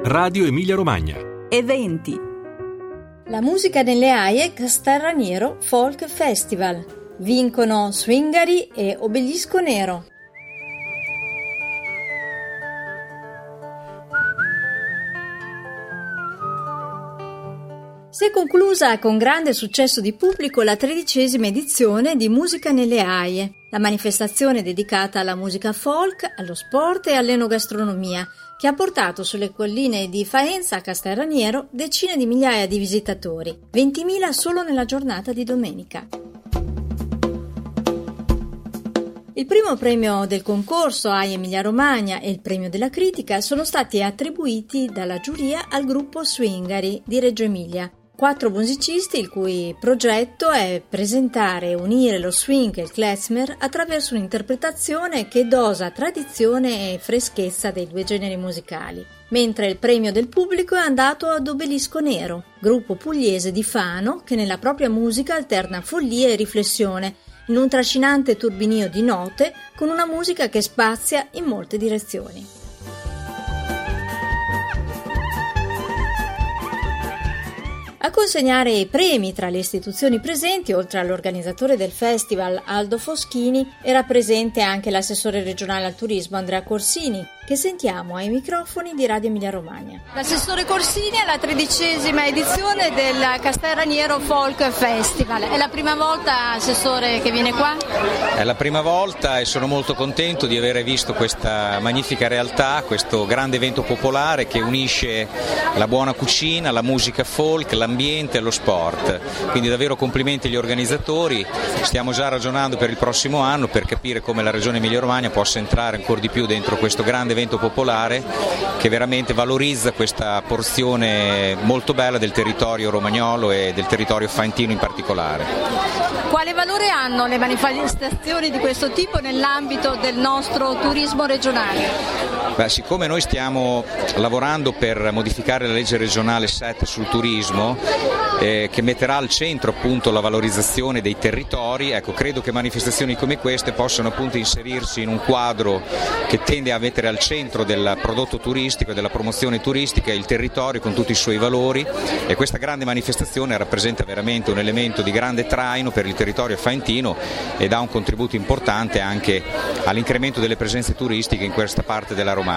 Radio Emilia Romagna. Eventi. La musica nelle Aie Castelraniero Folk Festival. Vincono Swingari e Obelisco Nero. Si è conclusa con grande successo di pubblico la 13ª edizione di Musica nelle Aie, la manifestazione dedicata alla musica folk, allo sport e all'enogastronomia, che ha portato sulle colline di Faenza a Castelraniero decine di migliaia di visitatori, 20.000 solo nella giornata di domenica. Il primo premio del concorso Aie Emilia Romagna e il premio della critica sono stati attribuiti dalla giuria al gruppo Swingari di Reggio Emilia. 4 musicisti il cui progetto è presentare e unire lo swing e il klezmer attraverso un'interpretazione che dosa tradizione e freschezza dei due generi musicali. Mentre il premio del pubblico è andato ad Obelisco Nero, gruppo pugliese di Fano che nella propria musica alterna follia e riflessione in un trascinante turbinio di note con una musica che spazia in molte direzioni. A consegnare i premi tra le istituzioni presenti, oltre all'organizzatore del festival Aldo Foschini, era presente anche l'assessore regionale al turismo Andrea Corsini, che sentiamo ai microfoni di Radio Emilia Romagna. L'assessore Corsini è la 13ª edizione del Castelraniero Folk Festival. È la prima volta, assessore, che viene qua? È la prima volta e sono molto contento di aver visto questa magnifica realtà, questo grande evento popolare che unisce la buona cucina, la musica folk, l'ambiente e lo sport. Quindi davvero complimenti agli organizzatori. Stiamo già ragionando per il prossimo anno per capire come la Regione Emilia Romagna possa entrare ancora di più dentro questo grande evento popolare che veramente valorizza questa porzione molto bella del territorio romagnolo e del territorio faentino in particolare. Quale valore hanno le manifestazioni di questo tipo nell'ambito del nostro turismo regionale? Siccome noi stiamo lavorando per modificare la legge regionale 7 sul turismo, che metterà al centro appunto la valorizzazione dei territori, credo che manifestazioni come queste possano appunto inserirsi in un quadro che tende a mettere al centro del prodotto turistico e della promozione turistica il territorio con tutti i suoi valori, e questa grande manifestazione rappresenta veramente un elemento di grande traino per il territorio faentino e dà un contributo importante anche all'incremento delle presenze turistiche in questa parte della Romagna.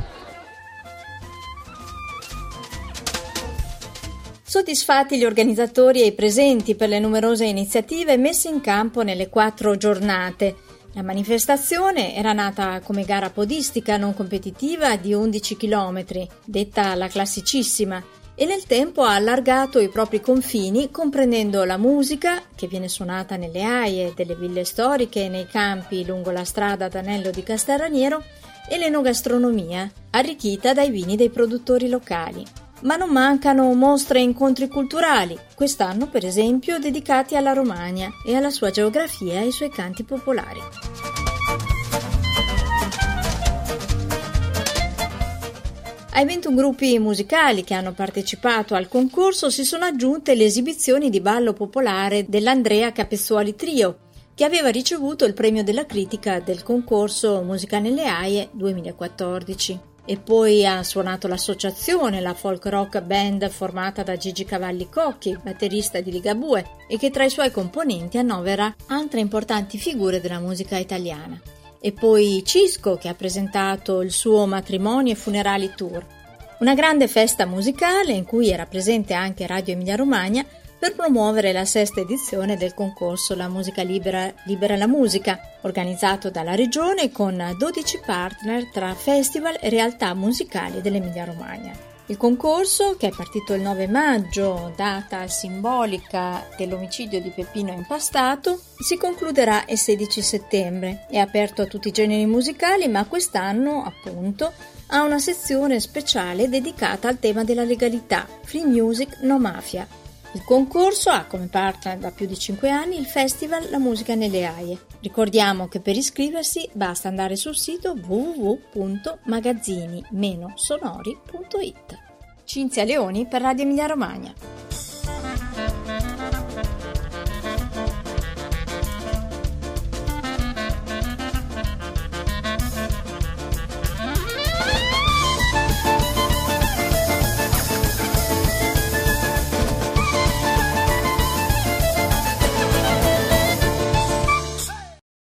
Soddisfatti gli organizzatori e i presenti per le numerose iniziative messe in campo nelle 4 giornate. La manifestazione era nata come gara podistica non competitiva di 11 km, detta la classicissima, e nel tempo ha allargato i propri confini comprendendo la musica, che viene suonata nelle aie delle ville storiche e nei campi lungo la strada d'Anello di Castelraniero, e l'enogastronomia, arricchita dai vini dei produttori locali. Ma non mancano mostre e incontri culturali, quest'anno per esempio dedicati alla Romagna e alla sua geografia e ai suoi canti popolari. Ai 21 gruppi musicali che hanno partecipato al concorso si sono aggiunte le esibizioni di ballo popolare dell'Andrea Capezzoli Trio, che aveva ricevuto il premio della critica del concorso Musica nelle Aie 2014. E poi ha suonato l'associazione, la folk rock band formata da Gigi Cavalli Cocchi, batterista di Ligabue, e che tra i suoi componenti annovera altre importanti figure della musica italiana. E poi Cisco, che ha presentato il suo Matrimoni e Funerali Tour, una grande festa musicale in cui era presente anche Radio Emilia Romagna per promuovere la 6ª edizione del concorso La musica libera la musica, organizzato dalla Regione con 12 partner tra festival e realtà musicali dell'Emilia Romagna. Il concorso, che è partito il 9 maggio, data simbolica dell'omicidio di Peppino Impastato, si concluderà il 16 settembre. È aperto a tutti i generi musicali, ma quest'anno, appunto, ha una sezione speciale dedicata al tema della legalità, Free Music No Mafia. Il concorso ha come partner da più di 5 anni il festival La musica nelle Aie. Ricordiamo che per iscriversi basta andare sul sito www.magazzini-sonori.it. Cinzia Leoni per Radio Emilia Romagna.